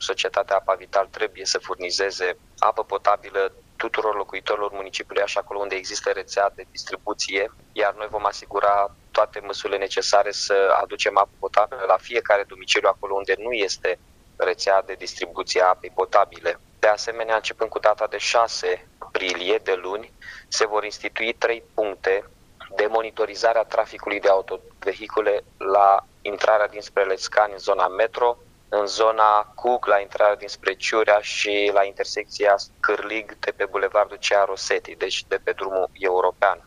societatea Apa Vital trebuie să furnizeze apă potabilă tuturor locuitorilor municipiului Iași, acolo unde există rețea de distribuție, iar noi vom asigura toate măsurile necesare să aducem apă potabilă la fiecare domiciliu acolo unde nu este rețea de distribuție a apei potabile. De asemenea, începând cu data de 6 aprilie, de luni, se vor institui 3 puncte de monitorizare a traficului de autovehicule la intrarea dinspre Lețcani în zona metro, în zona Cug, la intrarea dinspre Ciurea și la intersecția Cârlig de pe bulevardul Cea Rosetti, deci de pe drumul european.